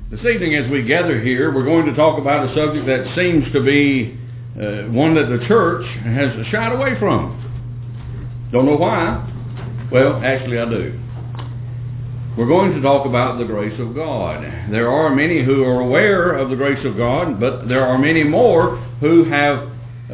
This evening as we gather here, we're going to talk about a subject that seems to be one that the church has shied away from. Don't know why. Well, actually I do. We're going to talk about the grace of God. There are many who are aware of the grace of God, but there are many more who have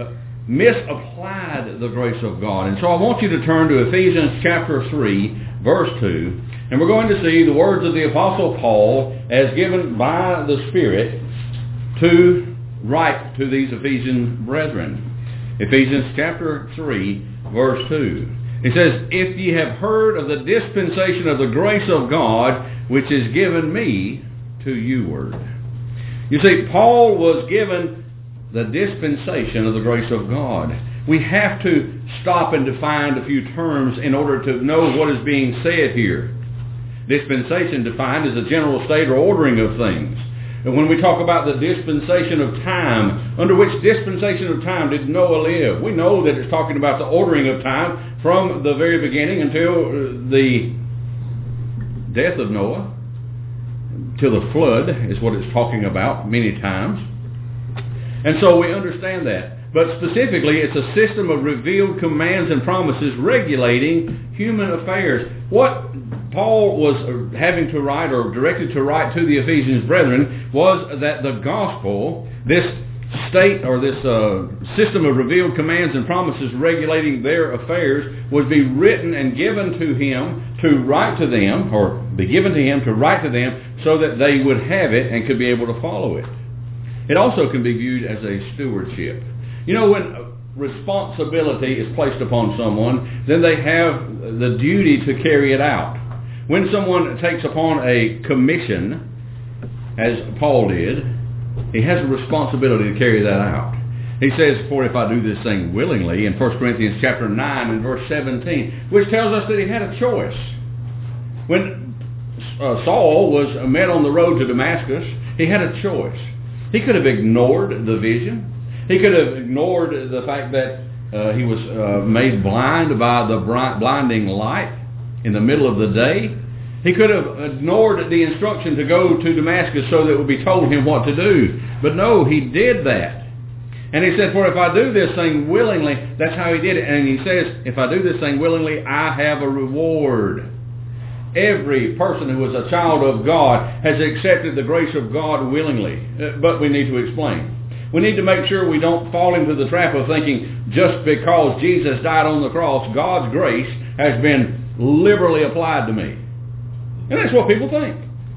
misapplied the grace of God. And so I want you to turn to Ephesians chapter 3, verse 2, and we're going to see the words of the Apostle Paul as given by the Spirit to write to these Ephesian brethren. Ephesians chapter 3, verse 2. It says, "If ye have heard of the dispensation of the grace of God, which is given me to you." You see, Paul was given the dispensation of the grace of God. We have to stop and define a few terms in order to know what is being said here. Dispensation defined as a general state or ordering of things. And when we talk about the dispensation of time, under which dispensation of time did Noah live? We know that it's talking about the ordering of time from the very beginning until the death of Noah, till the flood is what it's talking about many times. And so we understand that. But specifically, it's a system of revealed commands and promises regulating human affairs. What Paul was having to write or directed to write to the Ephesians brethren was that the gospel, this state or this system of revealed commands and promises regulating their affairs, would be written and given to him to write to them, or be given to him to write to them so that they would have it and could be able to follow it. It also can be viewed as a stewardship. You know, when responsibility is placed upon someone, then they have the duty to carry it out. When someone takes upon a commission, as Paul did, he has a responsibility to carry that out. He says, "For if I do this thing willingly," in 1 Corinthians chapter 9 and verse 17, which tells us that he had a choice. When Saul was met on the road to Damascus, he had a choice. He could have ignored the vision. He could have ignored the fact that he was made blind by the blinding light in the middle of the day. He could have ignored the instruction to go to Damascus so that it would be told him what to do. But no, he did that. And he said, "For if I do this thing willingly," that's how he did it. And he says, "If I do this thing willingly, I have a reward." Every person who is a child of God has accepted the grace of God willingly. But we need to explain. We need to make sure we don't fall into the trap of thinking just because Jesus died on the cross, God's grace has been liberally applied to me. And that's what people think.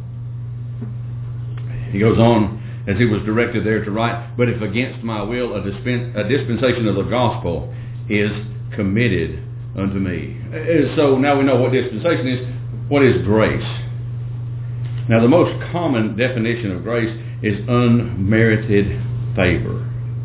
He goes on, as he was directed there to write, "But if against my will a dispensation of the gospel is committed unto me." So now we know what dispensation is. What is grace? Now the most common definition of grace is unmerited favor.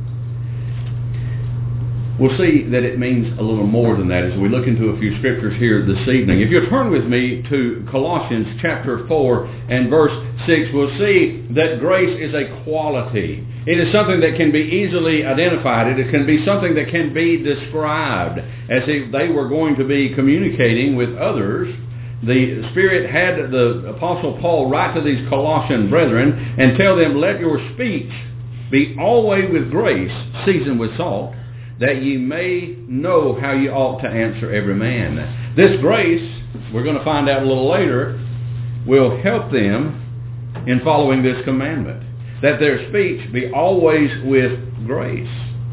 We'll see that it means a little more than that as we look into a few scriptures here this evening. If you turn with me to Colossians chapter 4 and verse 6, we'll see that grace is a quality. It is something that can be easily identified. It can be something that can be described. As if they were going to be communicating with others, the Spirit had the Apostle Paul write to these Colossian brethren and tell them, "Let your speech be always with grace, seasoned with salt, that ye may know how ye ought to answer every man." This grace, we're going to find out a little later, will help them in following this commandment, that their speech be always with grace.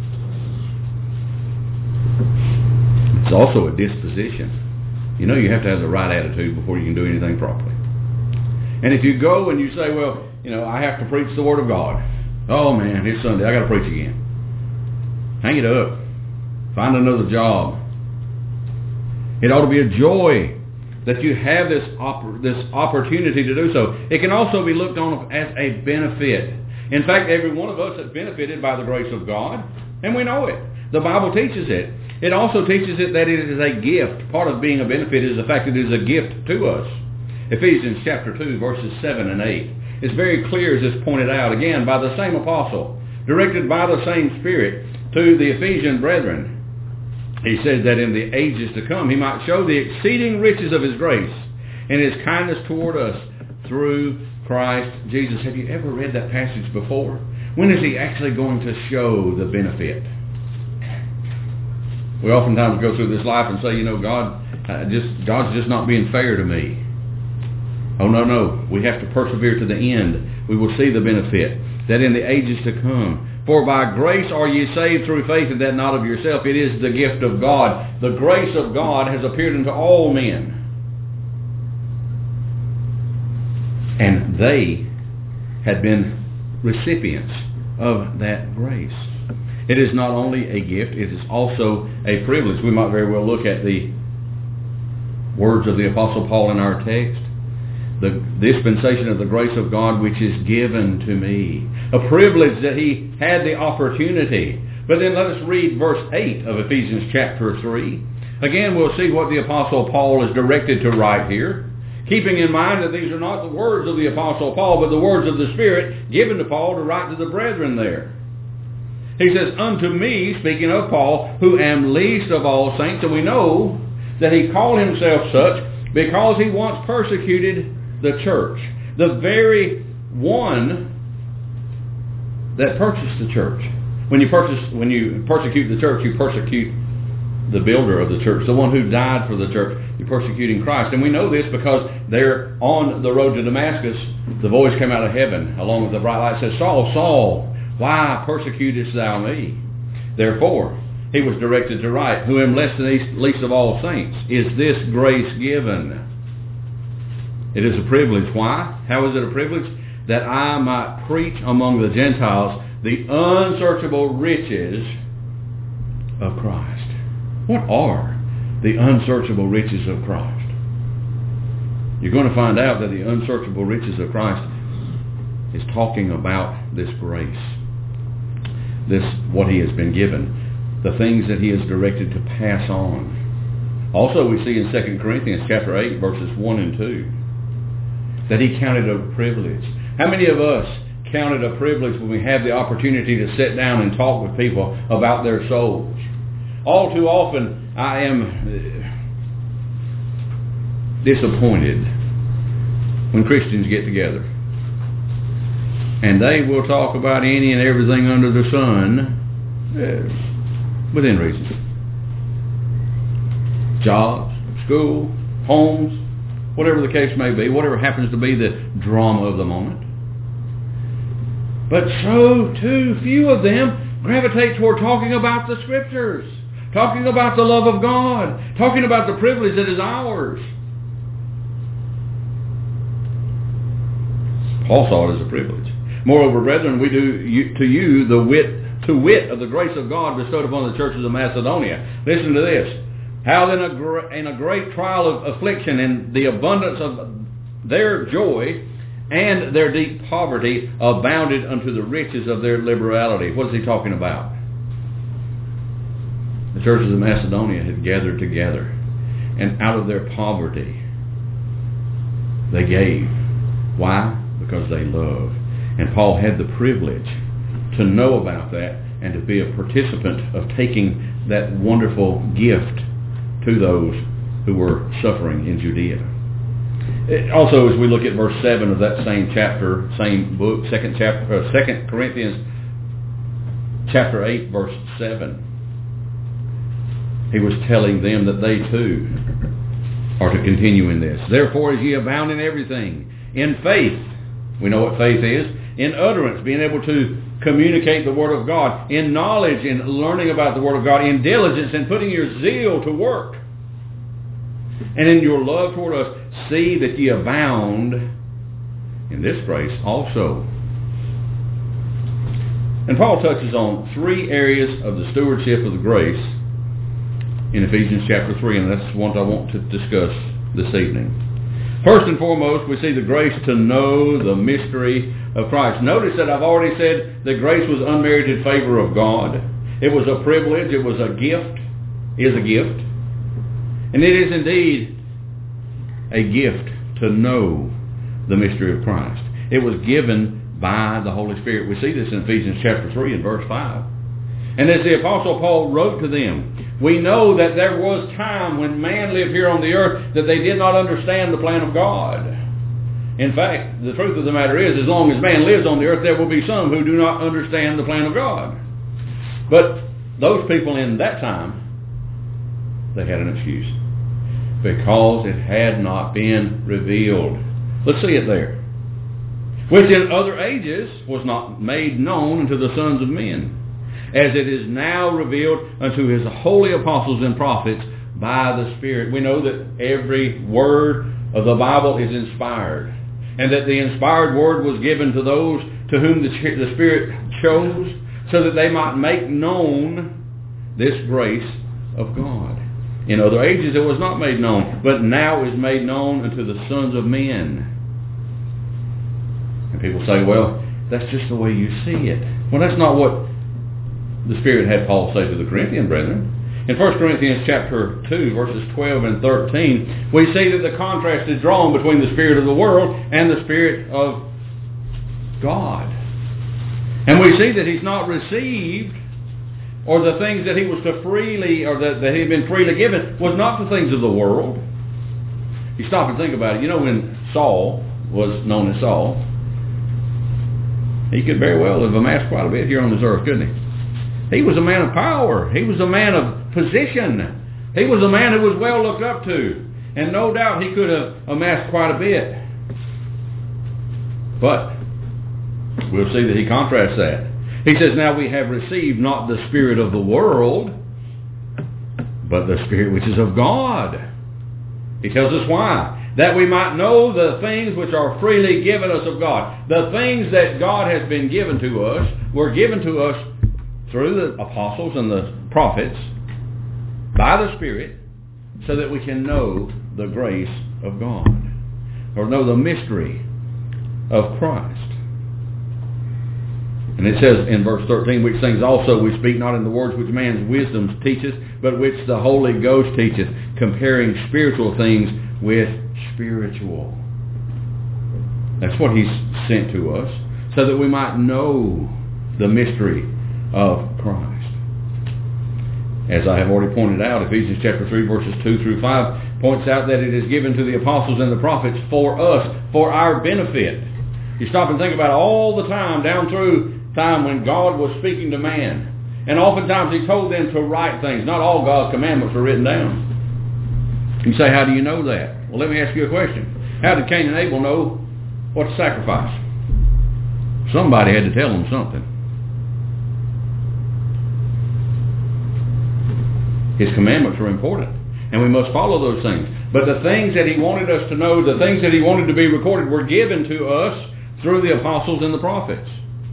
It's also a disposition. You know, you have to have the right attitude before you can do anything properly. And if you go and you say, "Well, you know, I have to preach the Word of God. Oh man, it's Sunday, I got to preach again." Hang it up. Find another job. It ought to be a joy that you have this opportunity to do so. It can also be looked on as a benefit. In fact, every one of us is benefited by the grace of God, and we know it. The Bible teaches it. It also teaches it that it is a gift. Part of being a benefit is the fact that it is a gift to us. Ephesians chapter 2, verses 7 and 8. It's very clear, as is pointed out, again, by the same apostle, directed by the same Spirit to the Ephesian brethren. He said that in the ages to come, he might show the exceeding riches of his grace and his kindness toward us through Christ, Jesus, have you ever read that passage before? When is he actually going to show the benefit? We oftentimes go through this life and say, you know, God's just not being fair to me. Oh, no. We have to persevere to the end. We will see the benefit, that in the ages to come. For by grace are ye saved through faith, and that not of yourself. It is the gift of God. The grace of God has appeared unto all men. And they had been recipients of that grace. It is not only a gift, it is also a privilege. We might very well look at the words of the Apostle Paul in our text. The dispensation of the grace of God which is given to me. A privilege that he had the opportunity. But then let us read verse 8 of Ephesians chapter 3. Again, we'll see what the Apostle Paul is directed to write here. Keeping in mind that these are not the words of the Apostle Paul, but the words of the Spirit given to Paul to write to the brethren there. He says, unto me, speaking of Paul, who am least of all saints. And we know that he called himself such because he once persecuted the church. The very one that purchased the church. When you persecute the church, you persecute the builder of the church, the one who died for the church. You're persecuting Christ. And we know this because there on the road to Damascus, the voice came out of heaven along with the bright light. It says, Saul, Saul, why persecutest thou me? Therefore, he was directed to write, who am least of all saints, is this grace given. It is a privilege. Why? How is it a privilege? That I might preach among the Gentiles the unsearchable riches of Christ. What are the unsearchable riches of Christ? You're going to find out that the unsearchable riches of Christ is talking about this grace. This, what he has been given. The things that he is directed to pass on. Also we see in 2 Corinthians chapter 8 verses 1 and 2 that he counted a privilege. How many of us count it a privilege when we have the opportunity to sit down and talk with people about their souls? All too often I am disappointed when Christians get together and they will talk about any and everything under the sun within reason. Jobs, school, homes, whatever the case may be, whatever happens to be the drama of the moment. But so too few of them gravitate toward talking about the Scriptures, talking about the love of God, talking about the privilege that is ours. Paul saw it as a privilege. Moreover, brethren, we do to you the wit of the grace of God bestowed upon the churches of Macedonia. Listen to this. How then in a great trial of affliction and the abundance of their joy and their deep poverty abounded unto the riches of their liberality. What is he talking about? The churches of Macedonia had gathered together, and out of their poverty they gave. Why? Because they love. And Paul had the privilege to know about that and to be a participant of taking that wonderful gift to those who were suffering in Judea. Also, as we look at verse 7 of that same chapter, same book, 2 Corinthians chapter 8, verse 7, he was telling them that they too are to continue in this. Therefore, as ye abound in everything, in faith, we know what faith is, in utterance, being able to communicate the Word of God, in knowledge, in learning about the Word of God, in diligence, in putting your zeal to work, and in your love toward us, see that ye abound in this grace also. And Paul touches on three areas of the stewardship of the grace in Ephesians chapter 3, and that's what I want to discuss this evening. First and foremost, we see the grace to know the mystery of Christ. Notice that I've already said that grace was unmerited favor of God. It was a privilege. It was a gift. Is a gift. And it is indeed a gift to know the mystery of Christ. It was given by the Holy Spirit. We see this in Ephesians chapter 3 and verse 5. And as the Apostle Paul wrote to them, we know that there was time when man lived here on the earth that they did not understand the plan of God. In fact, the truth of the matter is, as long as man lives on the earth, there will be some who do not understand the plan of God. But those people in that time, they had an excuse. Because it had not been revealed. Let's see it there. Which in other ages was not made known unto the sons of men, as it is now revealed unto his holy apostles and prophets by the Spirit. We know that every word of the Bible is inspired, and that the inspired word was given to those to whom the Spirit chose, so that they might make known this grace of God. In other ages it was not made known, but now is made known unto the sons of men. And people say, well, that's just the way you see it. Well, that's not what the Spirit had Paul say to the Corinthian brethren. In 1 Corinthians chapter 2, verses 12 and 13, we see that the contrast is drawn between the spirit of the world and the Spirit of God. And we see that he's not received, or the things that he was to freely, or that he had been freely given, was not the things of the world. You stop and think about it. You know, when Saul was known as Saul, he could very well have amassed quite a bit here on this earth, couldn't he? He was a man of power. He was a man of position. He was a man who was well looked up to. And no doubt he could have amassed quite a bit. But we'll see that he contrasts that. He says, now we have received not the spirit of the world, but the Spirit which is of God. He tells us why. That we might know the things which are freely given us of God. The things that God has been given to us were given to us through the apostles and the prophets by the Spirit, so that we can know the grace of God, or know the mystery of Christ. And it says in verse 13, which things also we speak not in the words which man's wisdom teacheth, but which the Holy Ghost teacheth, comparing spiritual things with spiritual. That's what he's sent to us, so that we might know the mystery of Christ. As I have already pointed out, Ephesians chapter 3, verses 2 through 5 points out that it is given to the apostles and the prophets for us, for our benefit. You stop and think about it, all the time, down through time when God was speaking to man. And oftentimes he told them to write things. Not all God's commandments were written down. You say, how do you know that? Well, let me ask you a question. How did Cain and Abel know what to sacrifice? Somebody had to tell them something. His commandments were important, and we must follow those things. But the things that he wanted us to know, the things that he wanted to be recorded, were given to us through the apostles and the prophets.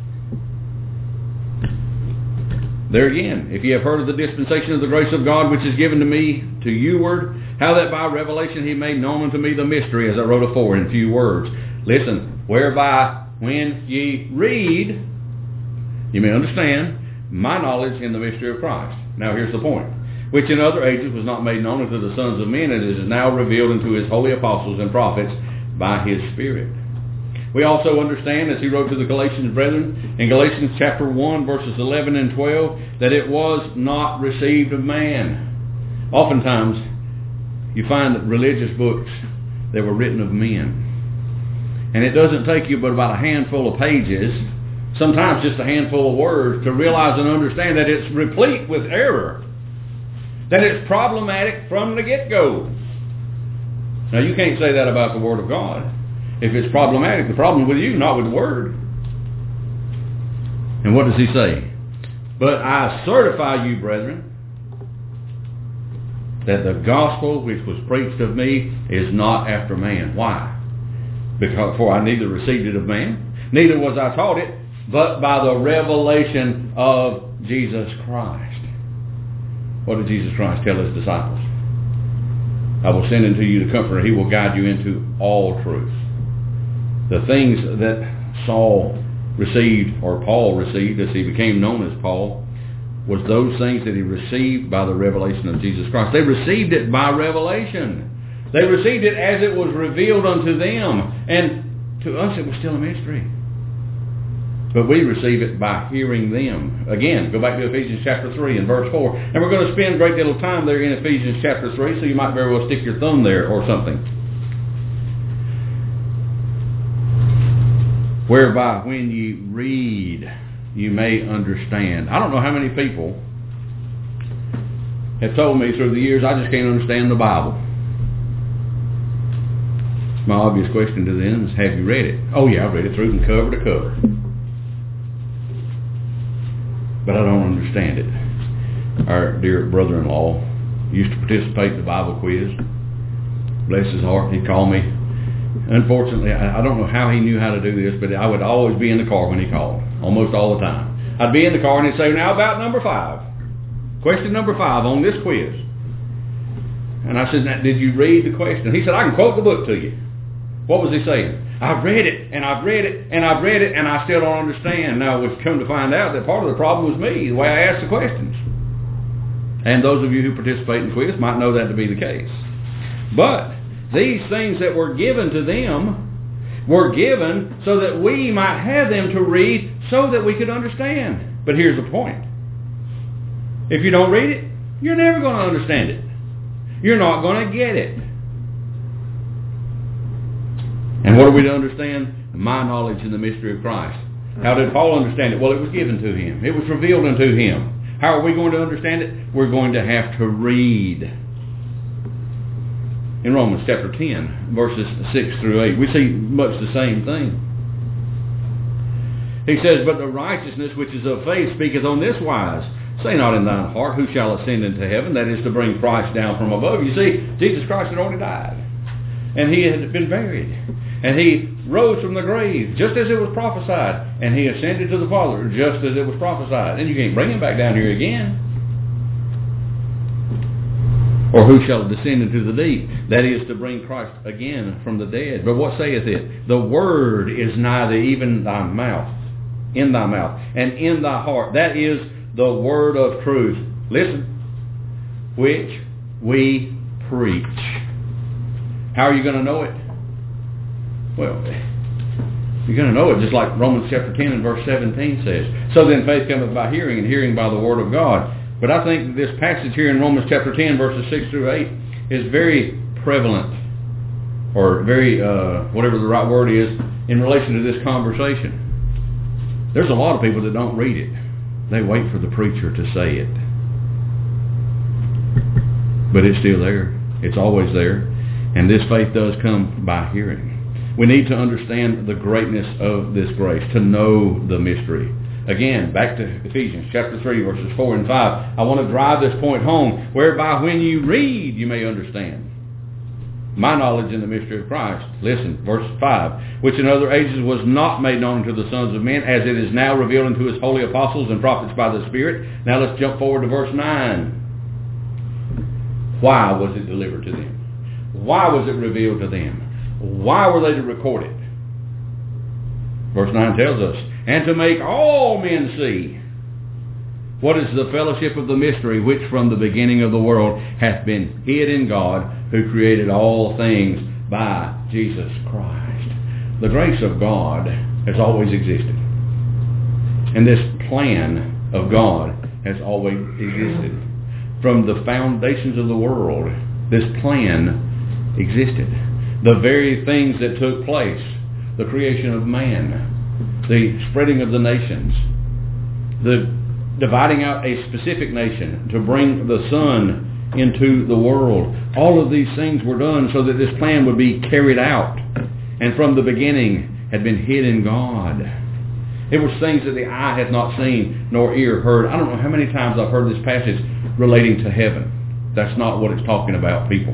There again, if you have heard of the dispensation of the grace of God which is given to me to youward, how that by revelation he made known unto me the mystery, as I wrote afore in few words. Listen, whereby when ye read, you may understand my knowledge in the mystery of Christ. Now here's the point. Which in other ages was not made known unto the sons of men, and it is now revealed unto his holy apostles and prophets by his Spirit. We also understand, as he wrote to the Galatians brethren, in Galatians chapter 1, verses 11 and 12, that it was not received of man. Oftentimes, you find that religious books that were written of men. And it doesn't take you but about a handful of pages, sometimes just a handful of words, to realize and understand that it's replete with error. That it's problematic from the get-go. Now, you can't say that about the Word of God. If it's problematic, the problem is with you, not with the Word. And what does he say? But I certify you, brethren, that the gospel which was preached of me is not after man. Why? Because for I neither received it of man, neither was I taught it, but by the revelation of Jesus Christ. What did Jesus Christ tell his disciples? I will send unto you the Comforter. He will guide you into all truth. The things that Saul received, or Paul received as he became known as Paul, was those things that he received by the revelation of Jesus Christ. They received it by revelation. They received it as it was revealed unto them. And to us it was still a mystery. But we receive it by hearing them. Again, go back to Ephesians chapter 3 and verse 4. And we're going to spend a great deal of time there in Ephesians chapter 3, so you might very well stick your thumb there or something. whereby when you read, you may understand. I don't know how many people have told me through the years, I just can't understand the Bible. My obvious question to them is, have you read it? Oh yeah, I've read it through from cover to cover. But I don't understand it. Our dear brother-in-law used to participate in the Bible quiz. Bless his heart, he'd call me. Unfortunately, I don't know how he knew how to do this, but I would always be in the car when he called, almost all the time. I'd be in the car and he'd say, now about number 5. Question number 5 on this quiz. And I said, now, did you read the question? He said, I can quote the book to you. What was he saying? I've read it, and I've read it, and I've read it, and I still don't understand. Now, we've come to find out that part of the problem was me, the way I asked the questions. And those of you who participate in quiz might know that to be the case. But these things that were given to them were given so that we might have them to read so that we could understand. But here's the point. If you don't read it, you're never going to understand it. You're not going to get it. And what are we to understand? My knowledge in the mystery of Christ. How did Paul understand it? Well, it was given to him. It was revealed unto him. How are we going to understand it? We're going to have to read. In Romans chapter 10, verses 6 through 8, we see much the same thing. He says, but the righteousness which is of faith speaketh on this wise. Say not in thine heart, who shall ascend into heaven? That is to bring Christ down from above. You see, Jesus Christ had already died. And he had been buried. And he rose from the grave, just as it was prophesied. And he ascended to the Father, just as it was prophesied. And you can't bring him back down here again. Or who shall descend into the deep? That is to bring Christ again from the dead. But what saith it? The word is nigh thee, even thy mouth, in thy mouth, and in thy heart. That is the word of truth. Listen. Which we preach. How are you going to know it? Well, you're going to know it just like Romans chapter 10 and verse 17 says. So then faith cometh by hearing, and hearing by the word of God. But I think this passage here in Romans chapter 10, verses 6 through 8, is very prevalent, or very, whatever the right word is, in relation to this conversation. There's a lot of people that don't read it. They wait for the preacher to say it. But it's still there. It's always there. And this faith does come by hearing. We need to understand the greatness of this grace, to know the mystery. Again, back to Ephesians chapter 3, verses 4 and 5. I want to drive this point home, whereby when you read, you may understand. My knowledge in the mystery of Christ. Listen, verse 5. Which in other ages was not made known to the sons of men, as it is now revealed unto his holy apostles and prophets by the Spirit. Now let's jump forward to verse 9. Why was it delivered to them? Why was it revealed to them? Why were they to record it? Verse 9 tells us, and to make all men see what is the fellowship of the mystery which from the beginning of the world hath been hid in God, who created all things by Jesus Christ. The grace of God has always existed. And this plan of God has always existed. From the foundations of the world, this plan existed. The very things that took place, the creation of man, the spreading of the nations, the dividing out a specific nation to bring the Son into the world. All of these things were done so that this plan would be carried out, and from the beginning had been hid in God. It was things that the eye hath not seen, nor ear heard. I don't know how many times I've heard this passage relating to heaven. That's not what it's talking about, people.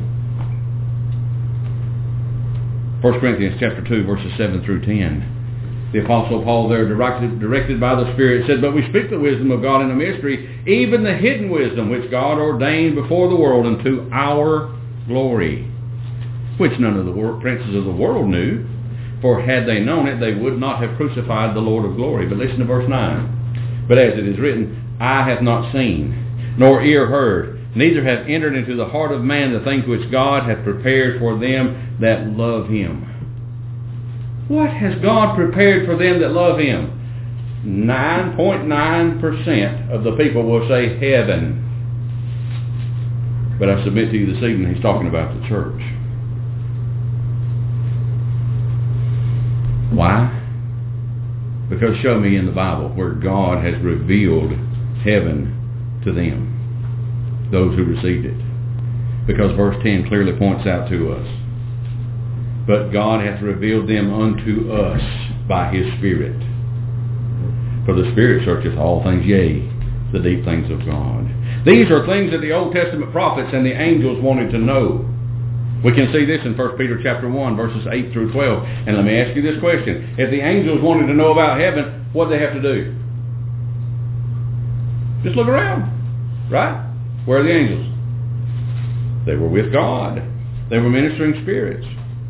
1 Corinthians chapter 2, verses 7 through 10. The Apostle Paul there, directed by the Spirit, said, but we speak the wisdom of God in a mystery, even the hidden wisdom which God ordained before the world unto our glory, which none of the princes of the world knew. For had they known it, they would not have crucified the Lord of glory. But listen to verse 9. But as it is written, eye hath not seen, nor ear heard, neither hath entered into the heart of man the things which God hath prepared for them that love him. What has God prepared for them that love him? 9.9% of the people will say heaven. But I submit to you this evening, he's talking about the church. Why? Because show me in the Bible where God has revealed heaven to them, those who received it. Because verse 10 clearly points out to us, but God hath revealed them unto us by his Spirit. For the Spirit searcheth all things, yea, the deep things of God. These are things that the Old Testament prophets and the angels wanted to know. We can see this in 1 Peter chapter 1, verses 8 through 12. And let me ask you this question. If the angels wanted to know about heaven, what did they have to do? Just look around, right? Where are the angels? They were with God. They were ministering spirits.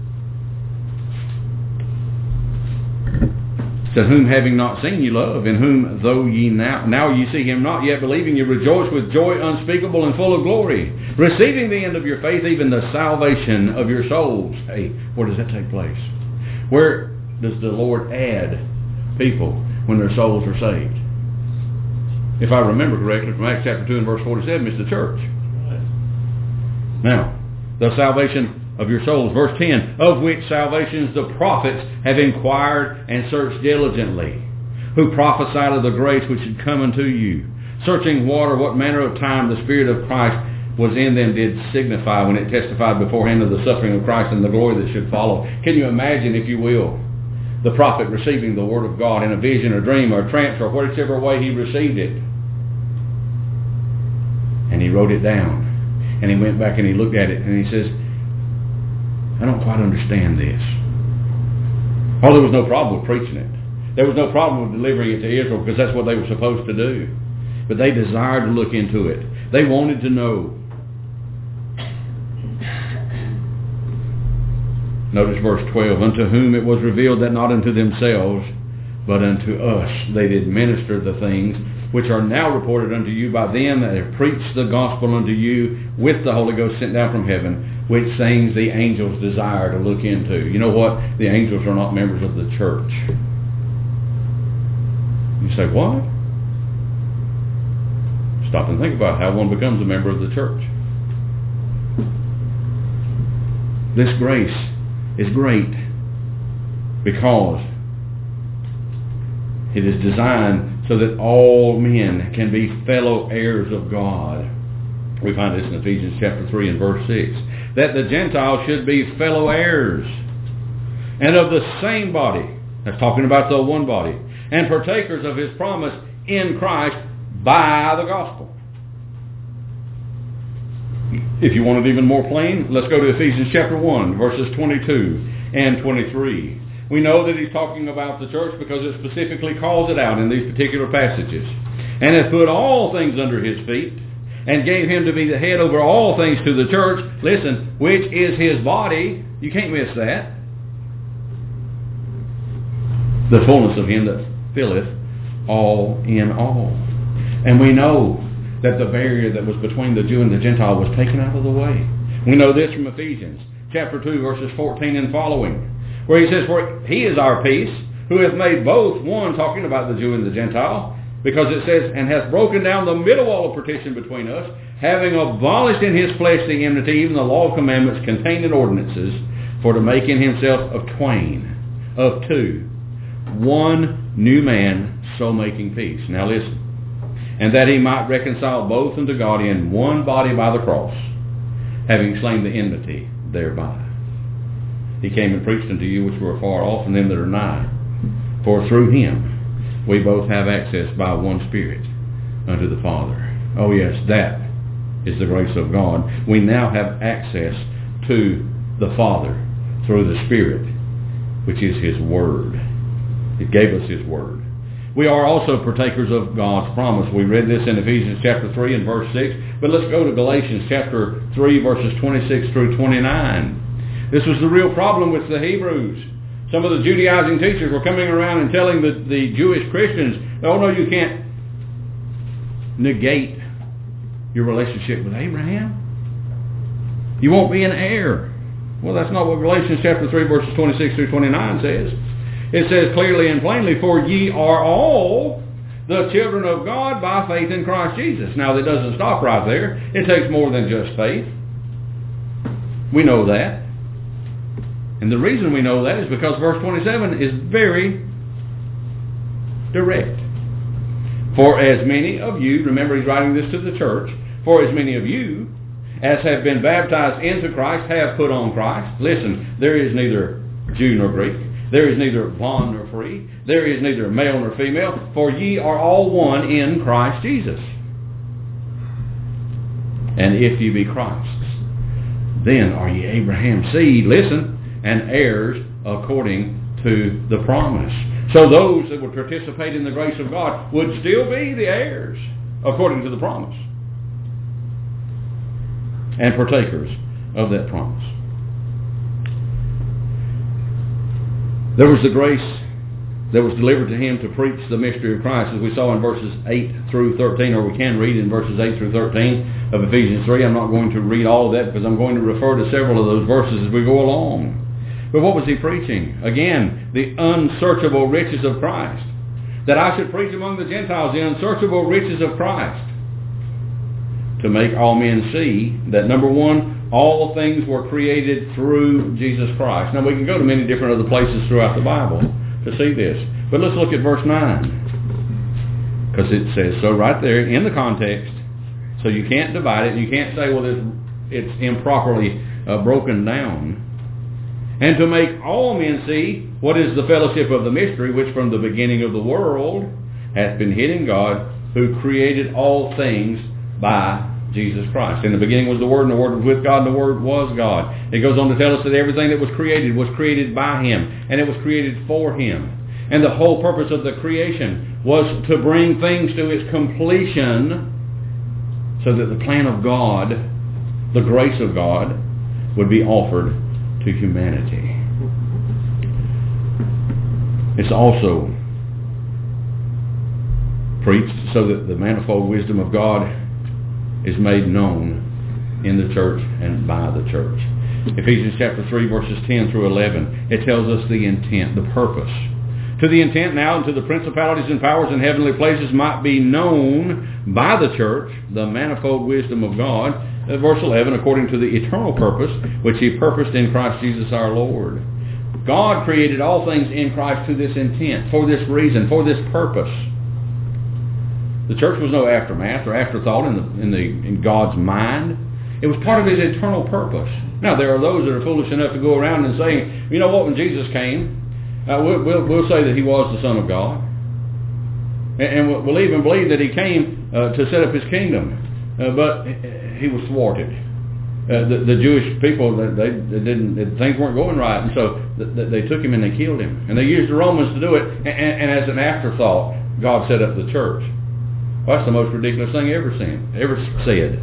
To whom having not seen you love, in whom though ye now ye see him not, yet believing you rejoice with joy unspeakable and full of glory, receiving the end of your faith, even the salvation of your souls. Hey, where does that take place? Where does the Lord add people when their souls are saved? If I remember correctly, from Acts chapter 2 and verse 47, it's the church. Now, the salvation of your souls. Verse 10, of which salvations the prophets have inquired and searched diligently, who prophesied of the grace which had come unto you, searching what manner of time the Spirit of Christ was in them did signify when it testified beforehand of the suffering of Christ and the glory that should follow. Can you imagine, if you will, the prophet receiving the Word of God in a vision or dream or trance or whichever way he received it? And he wrote it down. And he went back and he looked at it and he says, I don't quite understand this. Oh, there was no problem with preaching it. There was no problem with delivering it to Israel because that's what they were supposed to do. But they desired to look into it. They wanted to know. Notice verse 12. Unto whom it was revealed that not unto themselves, but unto us they did minister the things which are now reported unto you by them that have preached the gospel unto you with the Holy Ghost sent down from heaven, which things the angels desire to look into. You know what? The angels are not members of the church. You say, what? Stop and think about how one becomes a member of the church. This grace is great because it is designed so that all men can be fellow heirs of God. We find this in Ephesians chapter 3 and verse 6. That the Gentiles should be fellow heirs and of the same body. That's talking about the one body. And partakers of his promise in Christ by the gospel. If you want it even more plain, let's go to Ephesians chapter 1, verses 22 and 23. We know that he's talking about the church because it specifically calls it out in these particular passages. And hath put all things under his feet, and gave him to be the head over all things to the church, listen, which is his body. You can't miss that. The fullness of him that filleth all in all. And we know that the barrier that was between the Jew and the Gentile was taken out of the way. We know this from Ephesians chapter 2, verses 14 and following, where he says, for he is our peace, who hath made both one, talking about the Jew and the Gentile, because it says, and hath broken down the middle wall of partition between us, having abolished in his flesh the enmity, even the law of commandments contained in ordinances, for to make in himself of twain, of two, one new man, so making peace. Now listen. And that he might reconcile both unto God in one body by the cross, having slain the enmity thereby. He came and preached unto you which were afar off, and them that are nigh. For through him we both have access by one Spirit unto the Father. Oh yes, that is the grace of God. We now have access to the Father through the Spirit, which is his Word. It gave us his Word. We are also partakers of God's promise. We read this in Ephesians chapter 3 and verse 6. But let's go to Galatians chapter 3, verses 26 through 29. This was the real problem with the Hebrews. Some of the Judaizing teachers were coming around and telling the Jewish Christians, oh no, you can't negate your relationship with Abraham. You won't be an heir. Well, that's not what Galatians chapter 3, verses 26 through 29 says. It says clearly and plainly, for ye are all the children of God by faith in Christ Jesus. Now, that doesn't stop right there. It takes more than just faith. We know that. And the reason we know that is because verse 27 is very direct. For as many of you, remember he's writing this to the church, for as many of you as have been baptized into Christ have put on Christ. Listen, there is neither Jew nor Greek. There is neither bond nor free. There is neither male nor female. For ye are all one in Christ Jesus. And if ye be Christ's, then are ye Abraham's seed, listen, and heirs according to the promise. So those that would participate in the grace of God would still be the heirs according to the promise, and partakers of that promise. There was the grace that was delivered to him to preach the mystery of Christ, as we saw in verses 8 through 13, or we can read in verses 8 through 13 of Ephesians 3. I'm not going to read all of that because I'm going to refer to several of those verses as we go along. But what was he preaching? Again, the unsearchable riches of Christ. That I should preach among the Gentiles the unsearchable riches of Christ, to make all men see that, number one, all things were created through Jesus Christ. Now we can go to many different other places throughout the Bible to see this. But let's look at verse 9. Because it says so right there in the context. So you can't divide it. You can't say, well, it's improperly broken down. And to make all men see what is the fellowship of the mystery, which from the beginning of the world hath been hid in God, who created all things by Jesus Christ. In the beginning was the Word, and the Word was with God, and the Word was God. It goes on to tell us that everything that was created by Him, and it was created for Him. And the whole purpose of the creation was to bring things to its completion, so that the plan of God, the grace of God, would be offered to humanity. It's also preached so that the manifold wisdom of God is made known in the church and by the church. Ephesians chapter 3 verses 10 through 11, it tells us the intent, the purpose. To the intent now unto the principalities and powers in heavenly places might be known by the church the manifold wisdom of God. Verse 11, according to the eternal purpose which He purposed in Christ Jesus our Lord. God created all things in Christ to this intent, for this reason, for this purpose. The church was no aftermath or afterthought in God's mind. It was part of His eternal purpose. Now, there are those that are foolish enough to go around and say, you know what, when Jesus came, we'll say that He was the Son of God. And we'll even believe that He came to set up His kingdom. But He was thwarted. The Jewish people, things weren't going right, and so they took Him and they killed Him. And they used the Romans to do it, and as an afterthought, God set up the church. Well, that's the most ridiculous thing ever said.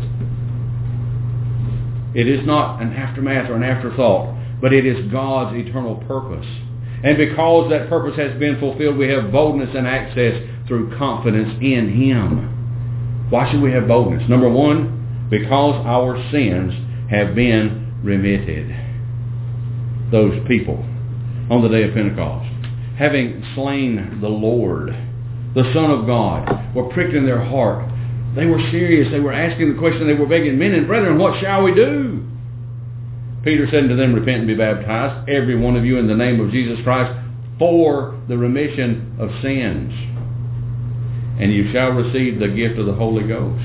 It is not an aftermath or an afterthought, but it is God's eternal purpose. And because that purpose has been fulfilled, we have boldness and access through confidence in Him. Why should we have boldness? Number one, because our sins have been remitted. Those people on the day of Pentecost, having slain the Lord, the Son of God, were pricked in their heart. They were serious. They were asking the question. They were begging, men and brethren, what shall we do? Peter said unto them, repent and be baptized, every one of you, in the name of Jesus Christ, for the remission of sins. And you shall receive the gift of the Holy Ghost.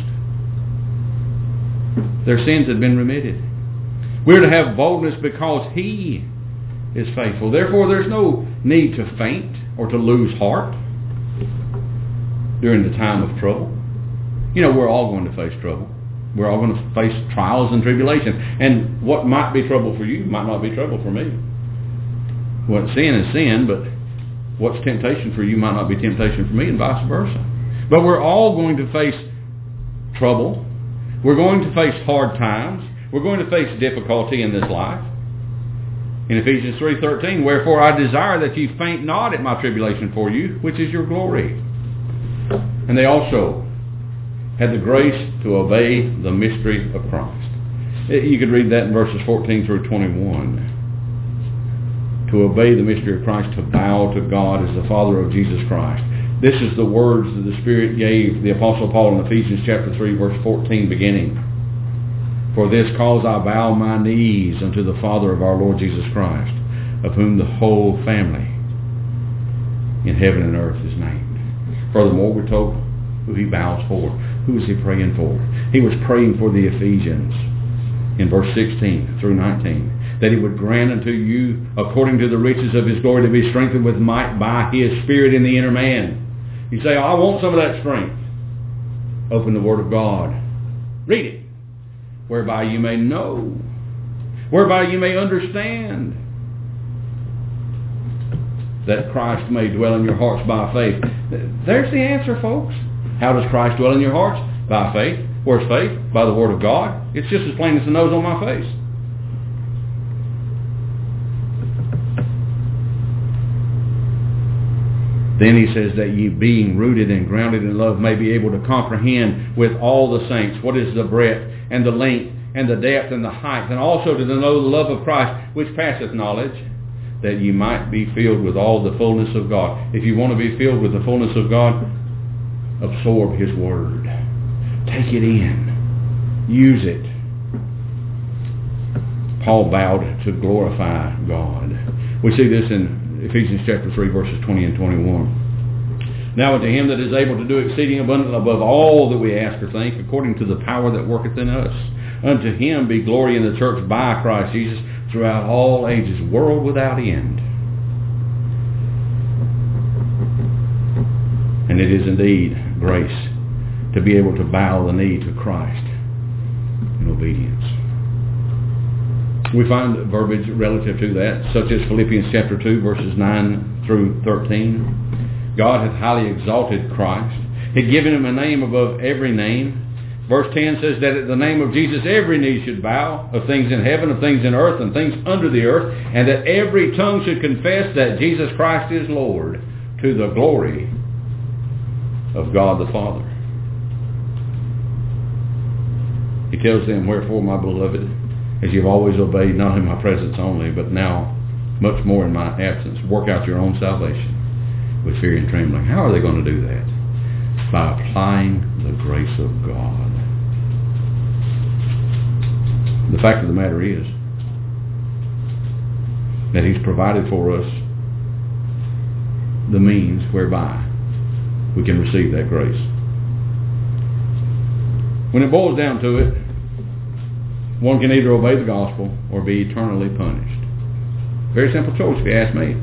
Their sins had been remitted. We're to have boldness because He is faithful. Therefore, there's no need to faint or to lose heart during the time of trouble. You know, we're all going to face trouble. We're all going to face trials and tribulation. And what might be trouble for you might not be trouble for me. What sin is sin, but what's temptation for you might not be temptation for me, and vice versa. But we're all going to face trouble. We're going to face hard times. We're going to face difficulty in this life. In Ephesians 3:13, wherefore I desire that you faint not at my tribulation for you, which is your glory. And they also had the grace to obey the mystery of Christ. You could read that in verses 14 through 21. To obey the mystery of Christ, to bow to God as the Father of Jesus Christ. This is the words that the Spirit gave the Apostle Paul in Ephesians chapter 3, verse 14 beginning. For this cause I bow my knees unto the Father of our Lord Jesus Christ, of whom the whole family in heaven and earth is named. Furthermore, we're told who he bows for. Who is he praying for? He was praying for the Ephesians in verse 16 through 19, that he would grant unto you, according to the riches of his glory, to be strengthened with might by his Spirit in the inner man. You say, I want some of that strength. Open the Word of God. Read it. Whereby you may know. Whereby you may understand that Christ may dwell in your hearts by faith. There's the answer, folks. How does Christ dwell in your hearts? By faith. Where's faith? By the Word of God. It's just as plain as the nose on my face. Then he says that ye being rooted and grounded in love may be able to comprehend with all the saints what is the breadth and the length and the depth and the height, and also to know the love of Christ which passeth knowledge, that ye might be filled with all the fullness of God. If you want to be filled with the fullness of God, absorb his Word. Take it in. Use it. Paul vowed to glorify God. We see this in Ephesians chapter 3, verses 20 and 21. Now unto him that is able to do exceeding abundantly above all that we ask or think, according to the power that worketh in us, unto him be glory in the church by Christ Jesus throughout all ages, world without end. And it is indeed grace to be able to bow the knee to Christ in obedience. We find verbiage relative to that, such as Philippians chapter 2, verses 9 through 13. God hath highly exalted Christ, had given him a name above every name. Verse 10 says that at the name of Jesus every knee should bow, of things in heaven, of things in earth, and things under the earth, and that every tongue should confess that Jesus Christ is Lord, to the glory of God the Father. He tells them, wherefore, my beloved, as you've always obeyed, not in my presence only, but now much more in my absence, work out your own salvation with fear and trembling. How are they going to do that? By applying the grace of God. The fact of the matter is that he's provided for us the means whereby we can receive that grace. When it boils down to it, one can either obey the gospel or be eternally punished. Very simple choice if you ask me.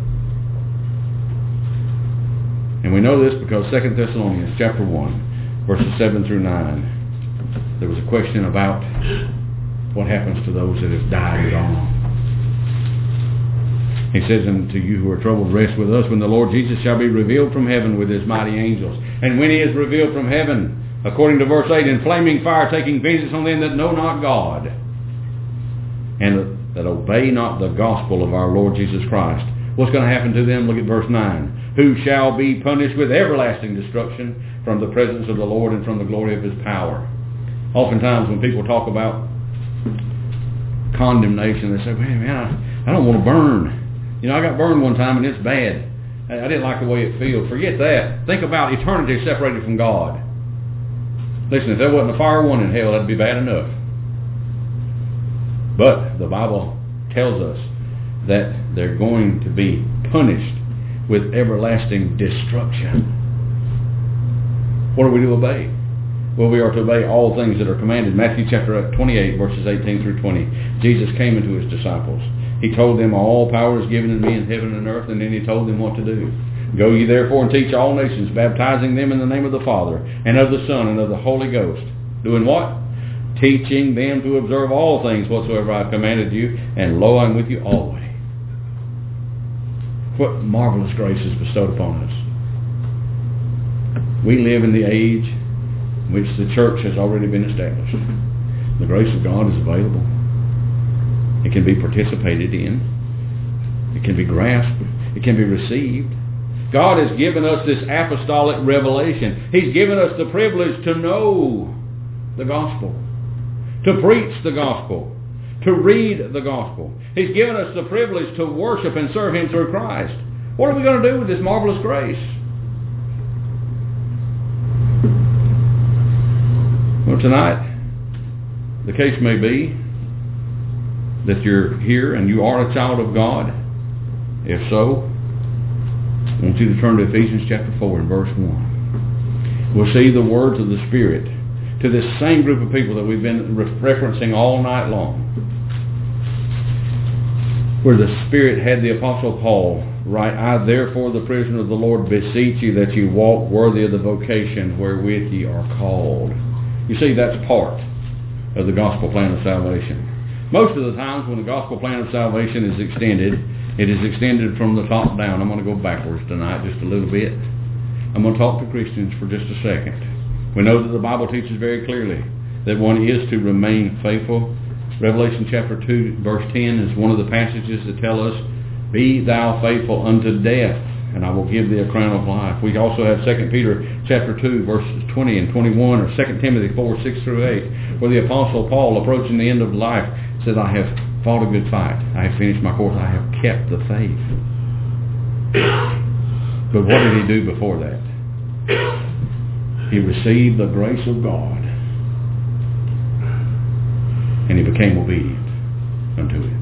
And we know this because 2 Thessalonians chapter 1, verses 7 through 9, there was a question about what happens to those that have died wrong. He says, unto you who are troubled, rest with us when the Lord Jesus shall be revealed from heaven with his mighty angels. And when he is revealed from heaven, according to verse 8, in flaming fire, taking vengeance on them that know not God, and that obey not the gospel of our Lord Jesus Christ. What's going to happen to them? Look at verse 9. Who shall be punished with everlasting destruction from the presence of the Lord and from the glory of his power. Oftentimes when people talk about condemnation, they say, man, I don't want to burn. You know, I got burned one time and it's bad. I didn't like the way it feels. Forget that. Think about eternity separated from God. Listen, if there wasn't a fire one in hell, that'd be bad enough. But the Bible tells us that they're going to be punished with everlasting destruction. What are we to obey? Well, we are to obey all things that are commanded. Matthew chapter 28, verses 18 through 20. Jesus came into his disciples. He told them, all power is given to me in heaven and earth, and then he told them what to do. Go ye therefore and teach all nations, baptizing them in the name of the Father, and of the Son, and of the Holy Ghost. Doing what? Teaching them to observe all things whatsoever I have commanded you, and lo, I am with you always. What marvelous grace is bestowed upon us. We live in the age in which the church has already been established. The grace of God is available. It can be participated in. It can be grasped. It can be received. God has given us this apostolic revelation. He's given us the privilege to know the gospel, to preach the gospel, to read the gospel. He's given us the privilege to worship and serve him through Christ. What are we going to do with this marvelous grace? Well, tonight, the case may be that you're here and you are a child of God. If so, I want you to turn to Ephesians chapter 4 and verse 1. we'll see the words of the Spirit to this same group of people that we've been referencing all night long, where the Spirit had the Apostle Paul write, I therefore, the prisoner of the Lord, beseech you that you walk worthy of the vocation wherewith ye are called. You see, that's part of the gospel plan of salvation. Most of the times when the gospel plan of salvation is extended, it is extended from the top down. I'm going to go backwards tonight just a little bit. I'm going to talk to Christians for just a second. We know that the Bible teaches very clearly that one is to remain faithful. Revelation chapter 2 verse 10 is one of the passages that tell us, be thou faithful unto death, and I will give thee a crown of life. We also have 2 Peter chapter 2 verses 20 and 21, or 2 Timothy 4, 6 through 8, where the Apostle Paul, approaching the end of life, says, I have fought a good fight. I have finished my course. I have kept the faith. But what did he do before that? He received the grace of God, and he became obedient unto it.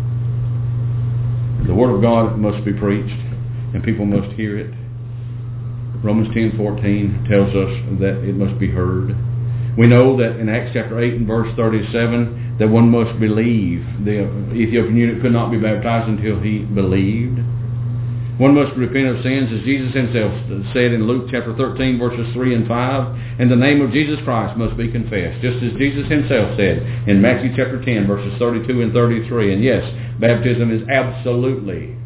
The Word of God must be preached, and people must hear it. Romans 10:14 tells us that it must be heard. We know that in Acts chapter 8 and verse 37 that one must believe. The Ethiopian eunuch could not be baptized until he believed. One must repent of sins, as Jesus himself said in Luke chapter 13 verses 3 and 5. And the name of Jesus Christ must be confessed, just as Jesus himself said in Matthew chapter 10 verses 32 and 33. And yes, baptism is absolutely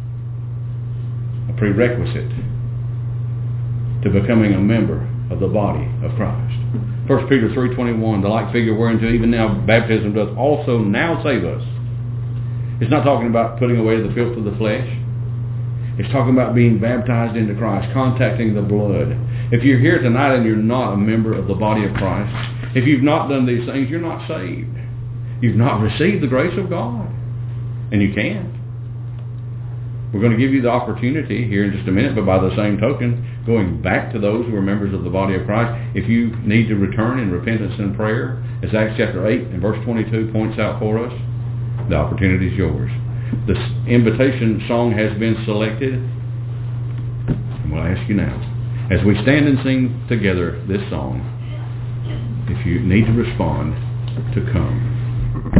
a prerequisite to becoming a member of the body of Christ. 1 Peter 3:21, the like figure whereunto even now baptism doth also now save us. It's not talking about putting away the filth of the flesh. It's talking about being baptized into Christ, contacting the blood. If you're here tonight and you're not a member of the body of Christ, if you've not done these things, you're not saved. You've not received the grace of God. And you can't. We're going to give you the opportunity here in just a minute, but by the same token, going back to those who are members of the body of Christ, if you need to return in repentance and prayer, as Acts chapter 8 and verse 22 points out for us, the opportunity is yours. The invitation song has been selected, and we'll ask you now, as we stand and sing together this song, if you need to respond, to come.